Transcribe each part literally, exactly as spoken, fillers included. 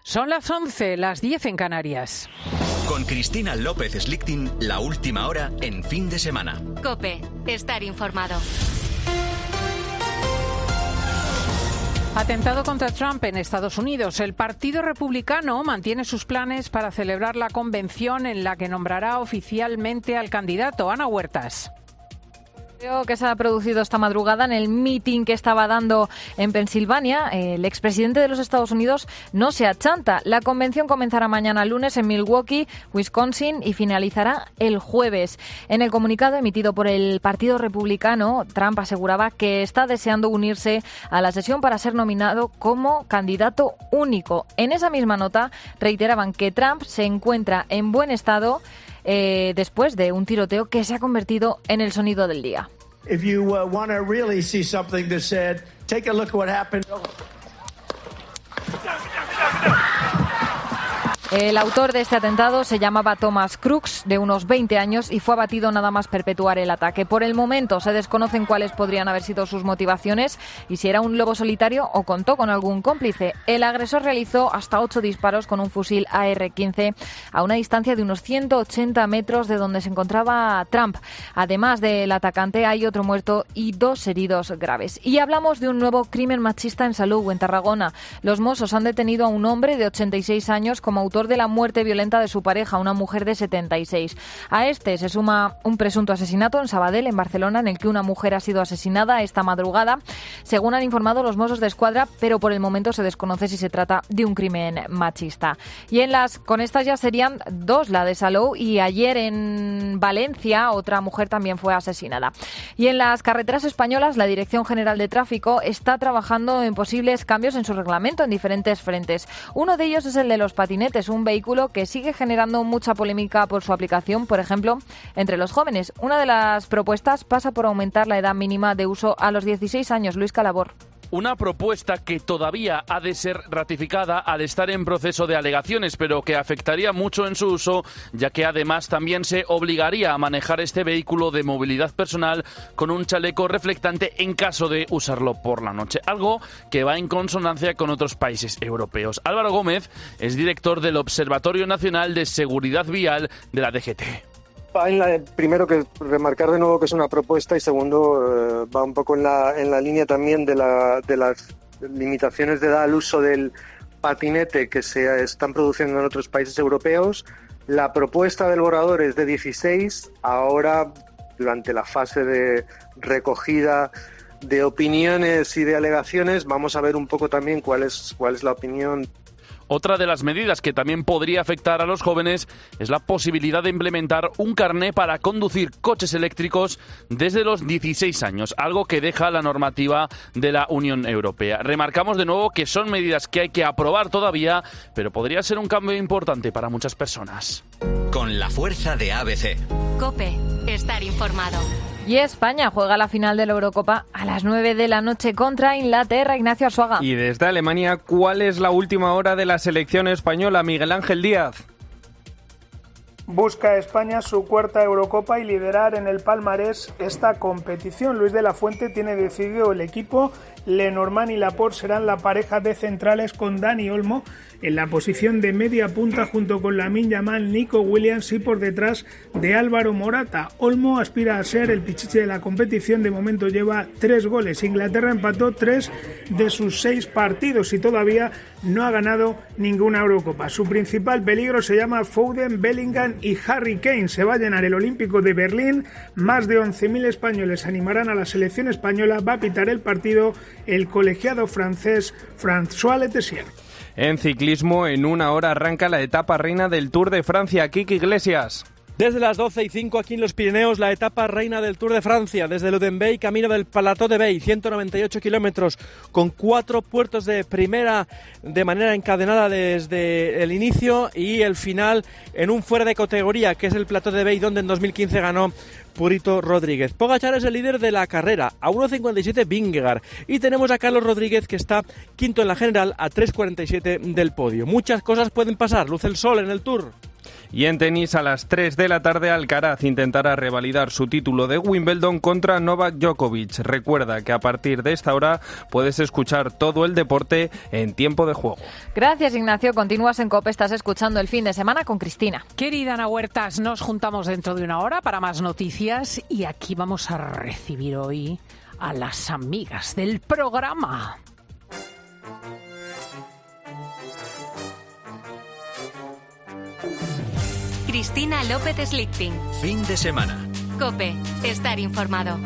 Son las once, las diez en Canarias. Con Cristina López Slichting, la última hora en fin de semana. COPE, estar informado. Atentado contra Trump en Estados Unidos. El Partido Republicano mantiene sus planes para celebrar la convención en la que nombrará oficialmente al candidato. Ana Huertas. Creo que se ha producido esta madrugada en el meeting que estaba dando en Pensilvania. El expresidente de los Estados Unidos no se achanta. La convención comenzará mañana lunes en Milwaukee, Wisconsin, y finalizará el jueves. En el comunicado emitido por el Partido Republicano, Trump aseguraba que está deseando unirse a la sesión para ser nominado como candidato único. En esa misma nota reiteraban que Trump se encuentra en buen estado Eh, después de un tiroteo que se ha convertido en el sonido del día. If you uh, want to really see something that said, take a look at what happened. El autor de este atentado se llamaba Thomas Crooks, de unos veinte años, y fue abatido nada más perpetrar el ataque. Por el momento se desconocen cuáles podrían haber sido sus motivaciones y si era un lobo solitario o contó con algún cómplice. El agresor realizó hasta ocho disparos con un fusil A R quince a una distancia de unos ciento ochenta metros de donde se encontraba Trump. Además del atacante hay otro muerto y dos heridos graves. Y hablamos de un nuevo crimen machista en Salou, en Tarragona. Los Mossos han detenido a un hombre de ochenta y seis años como autor de la muerte violenta de su pareja, una mujer de setenta y seis. A este se suma un presunto asesinato en Sabadell, en Barcelona, en el que una mujer ha sido asesinada esta madrugada, según han informado los Mossos de Escuadra, pero por el momento se desconoce si se trata de un crimen machista. Y en las con estas ya serían dos, la de Salou, y ayer en Valencia otra mujer también fue asesinada. Y en las carreteras españolas, la Dirección General de Tráfico está trabajando en posibles cambios en su reglamento en diferentes frentes. Uno de ellos es el de los patinetes, un vehículo que sigue generando mucha polémica por su aplicación, por ejemplo, entre los jóvenes. Una de las propuestas pasa por aumentar la edad mínima de uso a los dieciséis años. Luis Calabor. Una propuesta que todavía ha de ser ratificada al estar en proceso de alegaciones, pero que afectaría mucho en su uso, ya que además también se obligaría a manejar este vehículo de movilidad personal con un chaleco reflectante en caso de usarlo por la noche, algo que va en consonancia con otros países europeos. Álvaro Gómez es director del Observatorio Nacional de Seguridad Vial de la D G T. En la, primero que remarcar de nuevo que es una propuesta y segundo eh, va un poco en la, en la línea también de, la, de las limitaciones de edad al uso del patinete que se están produciendo en otros países europeos. La propuesta del borrador es de dieciséis, ahora durante la fase de recogida de opiniones y de alegaciones vamos a ver un poco también cuál es, cuál es la opinión. Otra de las medidas que también podría afectar a los jóvenes es la posibilidad de implementar un carné para conducir coches eléctricos desde los dieciséis años, algo que deja la normativa de la Unión Europea. Remarcamos de nuevo que son medidas que hay que aprobar todavía, pero podría ser un cambio importante para muchas personas. Con la fuerza de A B C. COPE, estar informado. Y España juega la final de la Eurocopa a las nueve de la noche contra Inglaterra. Ignacio Arzuaga. Y desde Alemania, ¿cuál es la última hora de la selección española? Miguel Ángel Díaz. Busca España su cuarta Eurocopa y liderar en el palmarés esta competición. Luis de la Fuente tiene decidido el equipo. Lenormand y Laporte serán la pareja de centrales con Dani Olmo en la posición de media punta junto con Lamine Yamal, Nico Williams y por detrás de Álvaro Morata. Olmo aspira a ser el pichichi de la competición, de momento lleva tres goles. Inglaterra empató tres de sus seis partidos y todavía no ha ganado ninguna Eurocopa. Su principal peligro se llama Foden, Bellingham y Harry Kane. Se va a llenar el Olímpico de Berlín, más de once mil españoles animarán a la selección española. Va a pitar el partido el colegiado francés François Letessier. En ciclismo, en una hora arranca la etapa reina del Tour de Francia. Kiki Iglesias. Desde las doce y cinco aquí en los Pirineos, la etapa reina del Tour de Francia, desde Ludenbey, camino del Plateau de Bay, ciento noventa y ocho kilómetros, con cuatro puertos de primera de manera encadenada desde el inicio y el final en un fuera de categoría, que es el Plateau de Bay, donde en dos mil quince ganó Purito Rodríguez. Pogačar es el líder de la carrera, a uno cincuenta y siete Vingegaard, y tenemos a Carlos Rodríguez, que está quinto en la general, a tres cuarenta y siete del podio. Muchas cosas pueden pasar, luce el sol en el Tour. Y en tenis, a las tres de la tarde, Alcaraz intentará revalidar su título de Wimbledon contra Novak Djokovic. Recuerda que a partir de esta hora puedes escuchar todo el deporte en Tiempo de Juego. Gracias, Ignacio. Continúas en COPE, estás escuchando El Fin de Semana con Cristina. Querida Ana Huertas, nos juntamos dentro de una hora para más noticias y aquí vamos a recibir hoy a las amigas del programa. Cristina López Slichting. Fin de semana. COPE. Estar informado.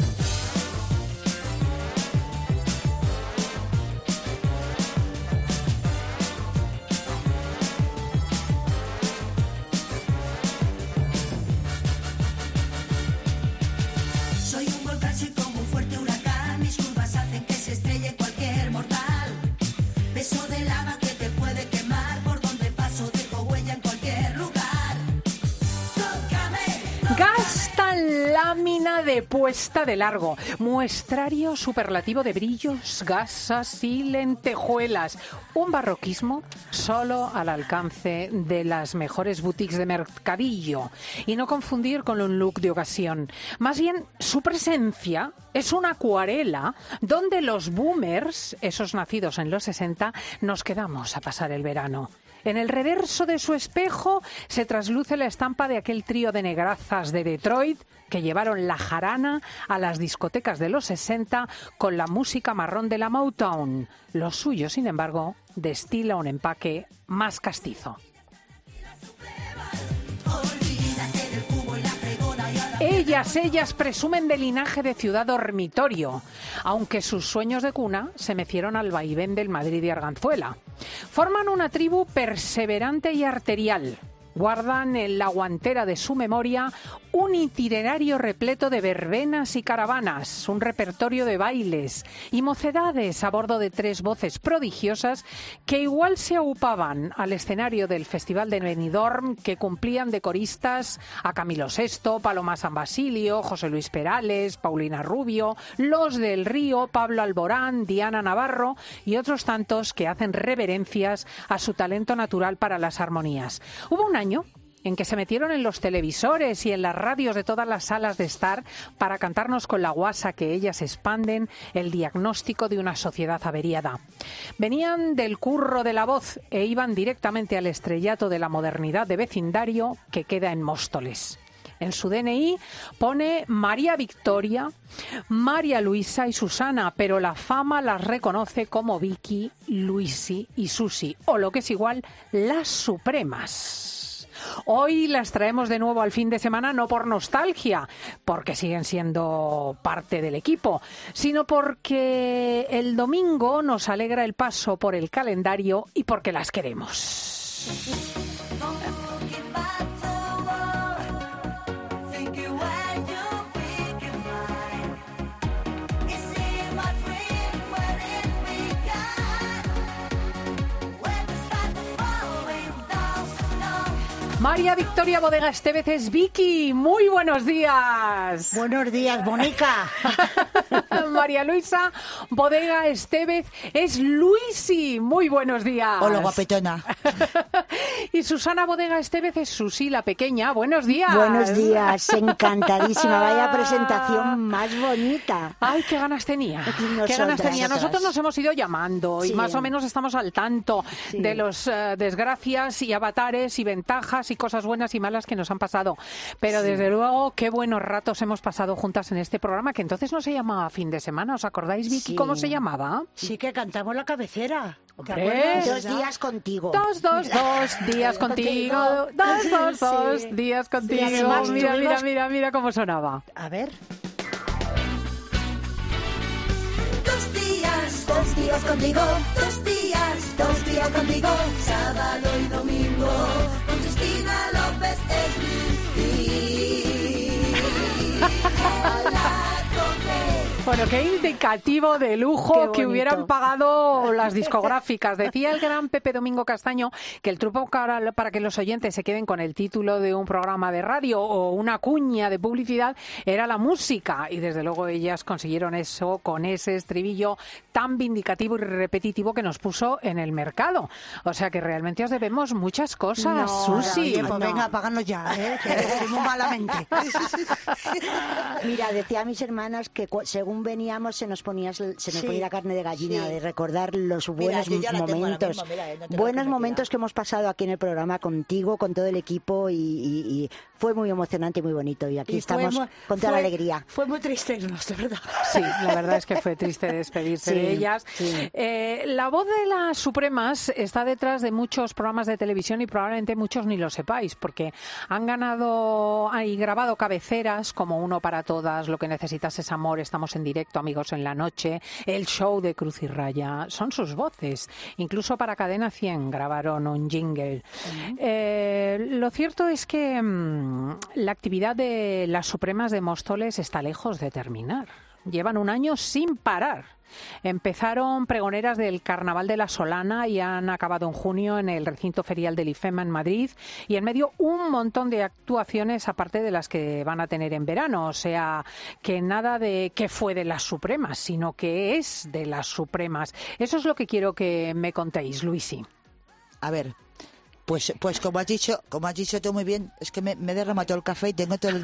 Soy un volcán, soy como un fuerte huracán. Mis curvas hacen que se estrelle cualquier mortal. Beso de lava que te puede quemar. Por donde paso dejo huella en cualquier lugar. Gastan lámina de puesta de largo, muestrario superlativo de brillos, gasas y lentejuelas. Un barroquismo solo al alcance de las mejores boutiques de mercadillo. Y no confundir con un look de ocasión. Más bien, su presencia es una acuarela donde los boomers, esos nacidos en los sesenta, nos quedamos a pasar el verano. En el reverso de su espejo se trasluce la estampa de aquel trío de negrazas de Detroit que llevaron la jarana a las discotecas de los sesenta con la música marrón de la Motown. Lo suyo, sin embargo, destila un empaque más castizo. Ellas, ellas presumen de linaje de ciudad dormitorio, aunque sus sueños de cuna se mecieron al vaivén del Madrid y Arganzuela. Forman una tribu perseverante y arterial. Guardan en la guantera de su memoria un itinerario repleto de verbenas y caravanas, un repertorio de bailes y mocedades a bordo de tres voces prodigiosas que igual se aupaban al escenario del Festival de Benidorm, que cumplían de coristas a Camilo Sesto, Paloma San Basilio, José Luis Perales, Paulina Rubio, Los del Río, Pablo Alborán, Diana Navarro y otros tantos que hacen reverencias a su talento natural para las armonías. Hubo un año en que se metieron en los televisores y en las radios de todas las salas de estar para cantarnos con la guasa que ellas expanden el diagnóstico de una sociedad averiada. Venían del curro de la voz e iban directamente al estrellato de la modernidad de vecindario que queda en Móstoles. En su D N I pone María Victoria, María Luisa y Susana, pero la fama las reconoce como Vicky, Luisi y Susi, o lo que es igual, las Supremas. Hoy las traemos de nuevo al fin de semana, no por nostalgia, porque siguen siendo parte del equipo, sino porque el domingo nos alegra el paso por el calendario y porque las queremos. María Victoria Bodega Estevez es Vicky. Muy buenos días. Buenos días, Bonica. María Luisa Bodega Estevez es Luisi. Muy buenos días. Hola, guapetona. Y Susana Bodega Estevez es Susi, la pequeña. Buenos días. Buenos días, encantadísima. Vaya presentación más bonita. Ay, qué ganas tenía. Nosotras, qué ganas tenía. nosotras. Nosotros nos hemos ido llamando y Sí. más o menos estamos al tanto Sí. de los uh, desgracias y avatares y ventajas y cosas buenas y malas que nos han pasado. Pero Sí. desde luego, qué buenos ratos hemos pasado juntas en este programa, que entonces no se llamaba Fin de Semana. ¿Os acordáis, Vicky, Sí. cómo se llamaba? Sí que cantamos la cabecera. ¿Te Hombre, acuerdas? Dos ¿verdad? días contigo. Dos, dos, dos días contigo. Dos, dos, dos Sí. días contigo. Y además Mira, mira, tuvimos- mira, mira cómo sonaba. A ver. Dos días, dos días contigo, dos días, dos días contigo, sábado y domingo, con Cristina López Slichting. Hola, COPE. Bueno, qué indicativo de lujo Qué que hubieran pagado las discográficas. Decía el gran Pepe Domingo Castaño que el truco para, para que los oyentes se queden con el título de un programa de radio o una cuña de publicidad era la música. Y desde luego ellas consiguieron eso con ese estribillo tan vindicativo y repetitivo que nos puso en el mercado. O sea que realmente os debemos muchas cosas, No, Susi. oye, pues No. venga, páganos ya, ¿eh? Que decimos malamente. Mira, decía a mis hermanas que cu- según veníamos se nos ponía se nos Sí, ponía la carne de gallina, sí. de recordar los Mira, buenos yo ya la tengo ahora momentos, mismo, mira, eh, no te lo buenos juro, momentos que hemos pasado aquí en el programa contigo, con todo el equipo y, y- y fue muy emocionante y muy bonito y aquí Y fue estamos mu- con toda la fue- alegría. Fue muy triste irnos, de verdad. Sí, la verdad es que fue triste despedirse Sí, de ellas. sí. Eh, la voz de las Supremas está detrás de muchos programas de televisión y probablemente muchos ni lo sepáis, porque han ganado y grabado cabeceras como Uno para Todas, Lo que necesitas es amor, Estamos en directo, Amigos en la noche, El show de Cruz y Raya. Son sus voces. Incluso para Cadena cien grabaron un jingle. Eh, lo cierto es que mm, la actividad de las Supremas de Móstoles está lejos de terminar. Llevan un año sin parar. Empezaron pregoneras del Carnaval de la Solana y han acabado en junio en el recinto ferial del IFEMA en Madrid, y en medio un montón de actuaciones aparte de las que van a tener en verano. O sea, que nada de que fue de las Supremas, sino que es de las Supremas. Eso es lo que quiero que me contéis, Luisi. A ver, pues pues como has dicho, como has dicho tú muy bien, es que me, me he derramado el café y tengo todo el...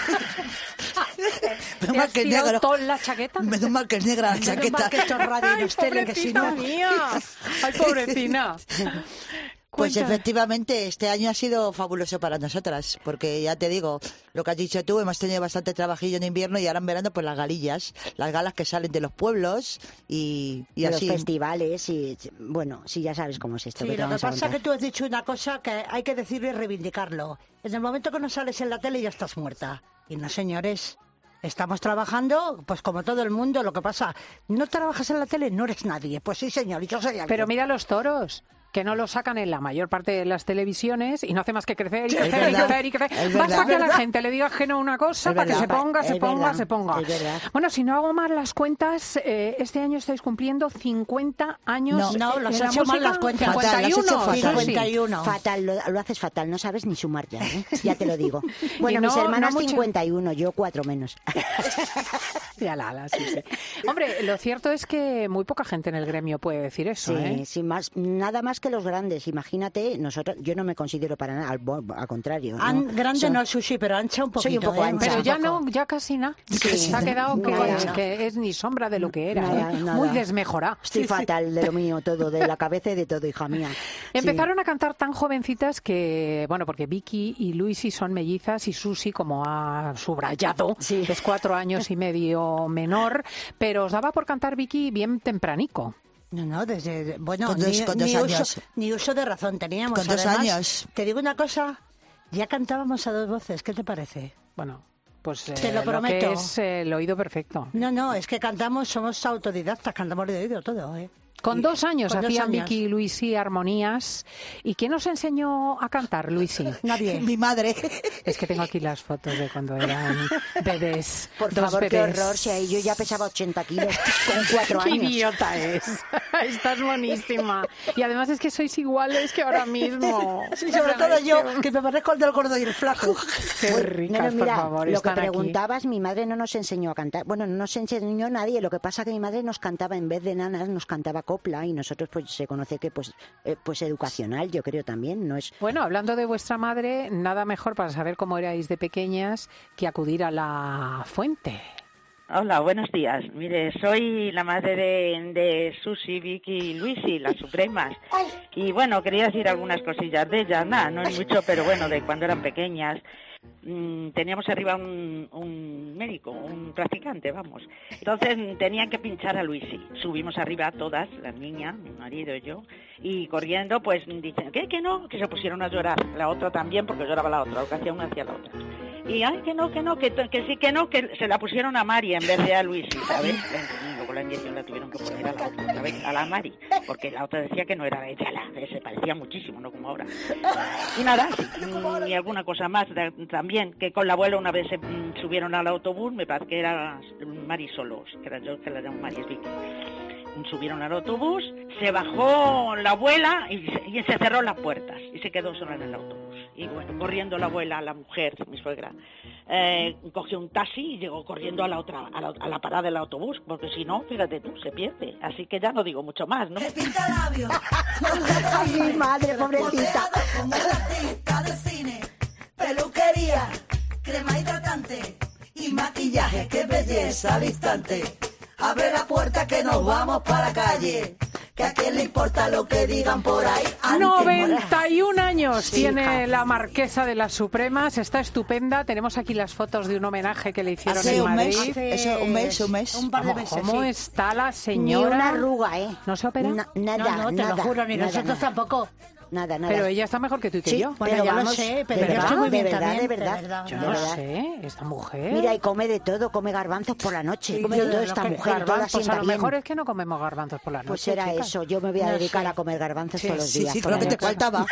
Menos ¿Te mal has que es tirado negro. todo en la chaqueta? Menos mal que es negra la Menos chaqueta. mal que esto es radio y no Ay, es tele, que si no- pobrecita mía. Ay, pobrecina. Pues Cuéntame. efectivamente, este año ha sido fabuloso para nosotras, porque ya te digo, lo que has dicho tú, hemos tenido bastante trabajillo en invierno y ahora en verano pues las galillas, las galas que salen de los pueblos y, y de así. los festivales y bueno, sí, ya sabes cómo es esto. Sí, que te lo que vamos a pasa es contar. que tú has dicho una cosa que hay que decir y reivindicarlo. En el momento que no sales en la tele ya estás muerta. Y no, señores, estamos trabajando pues como todo el mundo. Lo que pasa, no trabajas en la tele, no eres nadie. Pues sí, señor, y yo soy alguien. Pero mira los toros, que no lo sacan en la mayor parte de las televisiones y no hace más que crecer y Es crecer y verdad, crecer y crecer. es Basta verdad. que a la gente le digas que no una cosa Es para que se verdad. ponga, se Es ponga, verdad, se ponga. es verdad. Bueno, si no hago mal las cuentas, eh, este año estáis cumpliendo cincuenta años. No, no, en las la has hecho mal música. las cuentas. Fatal, las has hecho cincuenta y uno, fatal. Susi. cincuenta y uno. Fatal, lo, lo haces fatal, no sabes ni sumar ya, ¿eh? Ya te lo digo. Bueno, Y no- mis hermanas no mucho- cincuenta y uno, yo cuatro menos. Ya la, la, sí, sí. Hombre, lo cierto es que muy poca gente en el gremio puede decir eso, Sí, ¿eh? sin más, nada más que los grandes. Imagínate, nosotros, yo no me considero para nada, al, bo- al contrario. An- ¿no? grande Son- no, Sushi, pero ancha un poquito. Soy un poco ¿eh? ancha. Pero Un ya poco. no, ya casi nada. Sí. Se ha quedado que, Nada. que es ni sombra de lo que era, Nada, ¿eh? nada. Muy desmejorada. Estoy fatal de lo mío todo, de la cabeza y de todo, hija mía. Sí. Empezaron a cantar tan jovencitas que, bueno, porque Vicky y Luisi son mellizas y Susi, como ha subrayado, Sí. es cuatro años y medio menor, pero os daba por cantar Vicky bien tempranico. No, no, desde... Bueno, Con dos- ni, con dos ni años. Uso, ni uso de razón teníamos. Con dos Además, años. Te digo una cosa, ya cantábamos a dos voces, ¿qué te parece? Bueno, pues eh, Te lo prometo. que es eh, el oído perfecto. No, no, es que cantamos, somos autodidactas, cantamos de oído todo, ¿eh? Con Y- dos años con dos hacían años. Vicky y Luisi armonías. ¿Y quién os enseñó a cantar, Luisi? Nadie. Mi madre. Es que tengo aquí las fotos de cuando eran bebés. Por dos favor, qué bebés. horror. Si ahí yo ya pesaba ochenta kilos con cuatro ¡Qué años. idiota es! Estás buenísima. Y además es que sois iguales que ahora mismo. Sí, sobre O sea, todo es yo, que- que me parezco al del gordo y el flaco. Qué Bueno, ricas, mira, por favor, lo que están aquí. preguntabas, mi madre no nos enseñó a cantar. Bueno, no nos enseñó nadie. Lo que pasa que mi madre nos cantaba, en vez de nanas, nos cantaba copla y nosotros pues se conoce que pues eh, pues educacional, yo creo también, no es. Bueno, hablando de vuestra madre, nada mejor para saber cómo erais de pequeñas que acudir a la fuente. Hola, buenos días. Mire, soy la madre de, de Susi, Vicky y Luisi, las Supremas. Y bueno, quería decir algunas cosillas de ellas. Nada, no es mucho, pero bueno, de cuando eran pequeñas. Mm, teníamos arriba un, un médico, un practicante, vamos. Entonces mm, tenían que pinchar a Luisi. Subimos arriba todas, las niñas, mi marido y yo, y corriendo, pues dicen, ¿qué? Que no, que se pusieron a llorar. La otra también, porque lloraba la otra, lo que hacía una hacía la otra. Y ay, que no, que no, que, que sí, que no, que se la pusieron a Mari en vez de a Luisi, ¿sabes? Y luego la inyección la tuvieron que poner a la otra, otra vez, a la Mari, porque la otra decía que no era ella, la, se parecía muchísimo, no como ahora. Y nada, sí, y alguna cosa más de, también, que con la abuela una vez se mm, subieron al autobús, me parece que era Mari solos, que era yo, que la llamo Mari, es Vicky. Subieron al autobús, se bajó la abuela y se, y se cerró las puertas y se quedó sola en el autobús. Y bueno, corriendo la abuela, la mujer, mi suegra, eh, cogió un taxi y llegó corriendo a la otra, a la, a la parada del autobús, porque si no, fíjate tú, se pierde. Así que ya no digo mucho más, ¿no? Ay, mi madre, pobrecita. Como el artista de cine, peluquería, crema hidratante y maquillaje, qué belleza al instante. Abre la puerta que nos vamos para la calle. Que a quién le importa lo que digan por ahí. noventa y un años sí, tiene la marquesa de las Supremas. Está estupenda. Tenemos aquí las fotos de un homenaje que le hicieron Hace en un Madrid. mes, eso, un mes, un mes. Un par de meses, ¿Cómo sí. está la señora? Ni una arruga, ¿eh? ¿No se opera? Na- nada, No, no, te nada, lo juro, ni nada, nosotros nada. tampoco. Nada, nada. Pero ella está mejor que tú y que Sí, yo. Bueno, pero ya lo vamos, sé, pero de yo verdad, estoy muy bien de verdad, también, de de verdad. verdad. Yo de no verdad. sé, esta mujer. Mira, y come de todo, come garbanzos por la noche. Sí, come yo de todo lo esta que- mujer, Garbanzos, toda pues a sienta lo bien. mejor es que no comemos garbanzos por la noche. Pues era chicas. eso, yo me voy a No dedicar sé. a comer garbanzos Sí, todos los Sí, días. sí, por creo la que te noche. faltaba.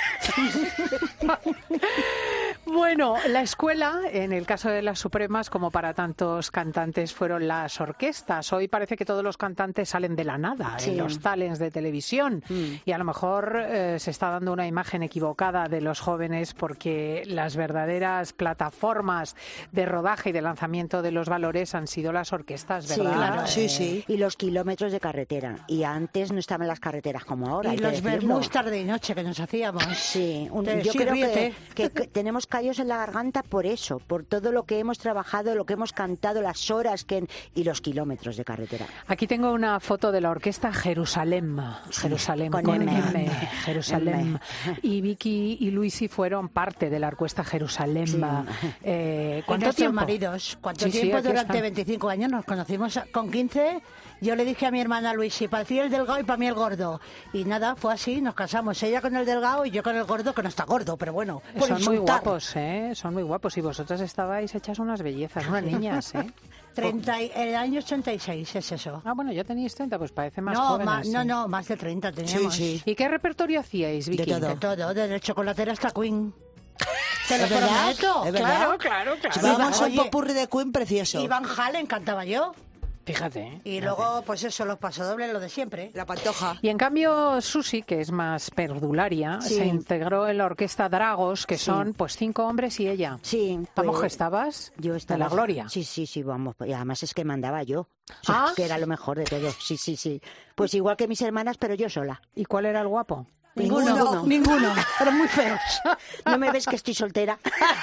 Bueno, la escuela, en el caso de las Supremas, como para tantos cantantes, fueron las orquestas. Hoy parece que todos los cantantes salen de la nada Sí. en los talents de televisión. Mm. Y a lo mejor eh, se está dando una imagen equivocada de los jóvenes porque las verdaderas plataformas de rodaje y de lanzamiento de los valores han sido las orquestas, Sí, ¿verdad? claro. Sí, sí. Y los kilómetros de carretera. Y antes no estaban las carreteras como ahora. Y hay que los decirlo. vermús tarde y noche que nos hacíamos. Sí, un- Te- yo sí, creo que, ríete. que- que tenemos callos en la garganta por eso, por todo lo que hemos trabajado, lo que hemos cantado, las horas que y los kilómetros de carretera. Aquí tengo una foto de la orquesta Jerusalén. Jerusalén, con con M. M. Jerusalén. M. Y Vicky y Luisi fueron parte de la orquesta Jerusalén. Sí. Eh, ¿Cuánto ¿Cuánto tiempo? tiempo? maridos. ¿Cuánto Sí, sí, tiempo? aquí Durante están. veinticinco años nos conocimos a- con quince. Yo le dije a mi hermana Luisi, para ti el delgado y para mí el gordo. Y nada, fue así, nos casamos. Ella con el delgado y yo con el gordo, que no está gordo, pero bueno. por Son muy insultar. guapos, ¿eh? Son muy guapos. Y vosotras estabais hechas unas bellezas, unas niñas, ¿eh? treinta y- el año ochenta y seis es eso. Ah, bueno, ya teníais treinta, pues parece más no, jóvenes. más, no, sí. no, más de treinta teníamos. Sí, ¿Y qué repertorio hacíais, Vicky? todo. De todo, desde el chocolatero hasta Queen. Te lo ¿Es verdad? prometo. ¿Es verdad? Claro, claro, claro. Vamos a un Oye, popurrí de Queen precioso. Y Van Halen cantaba yo. Fíjate. ¿eh? Y luego, pues eso, los pasodobles, lo de siempre. La pantoja. Y en cambio, Susi, que es más perdularia, Sí. se integró en la orquesta Dragos, que Sí. son pues cinco hombres y ella. Sí. Vamos, pues, que estabas Yo estaba de la gloria. Sí, sí, sí, vamos. Y además es que mandaba yo. Sí, Ah. que era lo mejor de todo. Sí, sí, sí. Pues igual que mis hermanas, pero yo sola. ¿Y cuál era el guapo? Ninguno, ninguno. Pero muy feos. ¿No me ves que estoy soltera?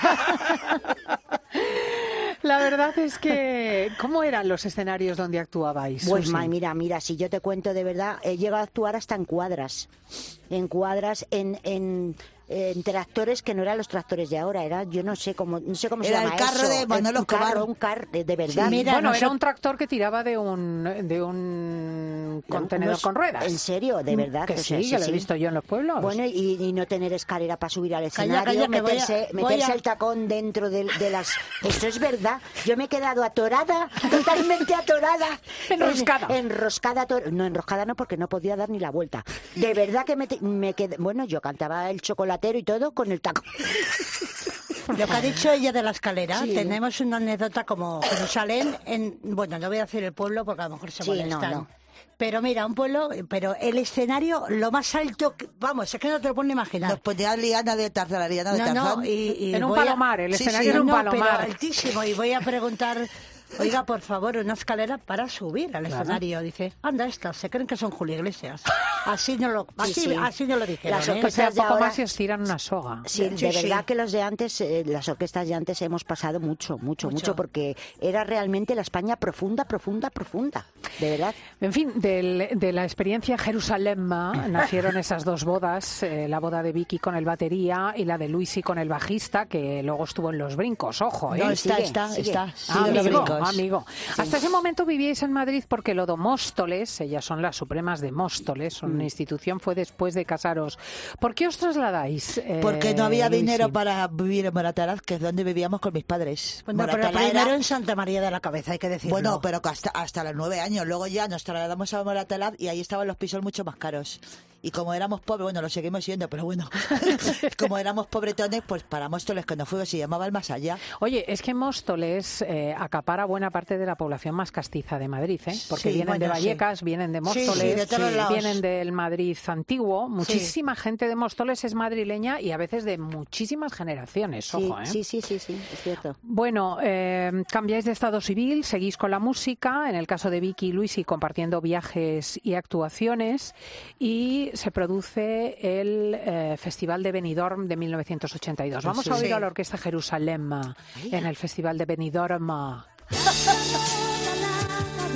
La verdad es que, ¿cómo eran los escenarios donde actuabais? Pues Susi? ma, mira, mira, si yo te cuento de verdad, he llegado a actuar hasta en cuadras. En cuadras, en, en, en tractores que no eran los tractores de ahora, era, yo no sé cómo, no sé cómo se Era llama el carro eso. de Manolo un carro, Escobar. un carro, de, de verdad. mira, Bueno, era nosotros- un tractor que tiraba de un de un contenedor Unos- con ruedas. En serio, de verdad. Que o sea, sí, que lo he visto yo en los pueblos. Bueno, y, y no tener escalera para subir al Calla, escenario, calla, que voy a- meterse, voy meterse a- el tacón dentro de, de las... Esto es verdad. Yo me he quedado atorada, totalmente atorada. Enroscada. En- enroscada. ator- No, enroscada no, porque no podía dar ni la vuelta. De verdad que me, te- me quedé... Bueno, yo cantaba el chocolatero y todo con el tacón. Lo que ha dicho ella de la escalera, Sí. tenemos una anécdota como Jerusalén, en, bueno, no voy a decir el pueblo porque a lo mejor se Sí, molestan. no, no. Pero mira, un pueblo, pero el escenario, lo más alto, que- vamos, es que no te lo puedes ni imaginar. Nos ponía Liana de Tarzán, la Liana de No, Tarzán. no, y, y En un voy a- palomar, el Sí, escenario sí, era un no, palomar. pero altísimo, y voy a preguntar, oiga, por favor, una escalera para subir al Claro. escenario. Dice, anda, estas, se creen que son Julio Iglesias. Así no lo, así, sí. así no lo dijeron. Las ¿eh? Pues sea, orquestas de poco ahora- más y os tiran una soga. Sí, Sí, de sí. verdad que los de antes, eh, las orquestas de antes hemos pasado mucho, mucho, mucho, Mucho. porque era realmente la España profunda, profunda, profunda. De verdad. En fin, del- de la experiencia Jerusalén nacieron esas dos bodas, eh, la boda de Vicky con el batería y la de Luisi con el bajista, que luego estuvo en Los Brincos, ojo, ¿eh? No, está, sigue, está, sigue. está. Ah, Sigue los amigo. brincos. amigos. amigo. Sí. Hasta ese momento vivíais en Madrid porque lo de Móstoles, ellas son las supremas de Móstoles, son una institución, fue después de casaros. ¿Por qué os trasladáis? Eh, Porque no había Luisi? dinero para vivir en Moratalaz, que es donde vivíamos con mis padres. Bueno, pero Moratalaz primero era- en Santa María de la Cabeza, hay que decirlo. Bueno, pero que hasta, hasta los nueve años. Luego ya nos trasladamos a Moratalaz y ahí estaban los pisos mucho más caros. Y como éramos pobres, bueno, lo seguimos siendo, pero bueno, como éramos pobretones, pues para Móstoles, que nos fuimos, se llamaba el Más Allá. Oye, es que Móstoles eh, acapara buena parte de la población más castiza de Madrid, ¿eh? Porque Sí, vienen bueno, de Vallecas, sí. vienen de Sí, Móstoles, sí, de todos lados. vienen del Madrid antiguo. Muchísima gente de Móstoles es madrileña y a veces de muchísimas generaciones, Sí, ojo, ¿eh? sí, sí, sí, sí, es cierto. Bueno, eh, cambiáis de estado civil, seguís con la música, en el caso de Vicky y Luisi compartiendo viajes y actuaciones, y se produce el eh, Festival de Benidorm de mil novecientos ochenta y dos. Vamos Sí. a oír Sí. a la Orquesta Jerusalén en el Festival de Benidorm.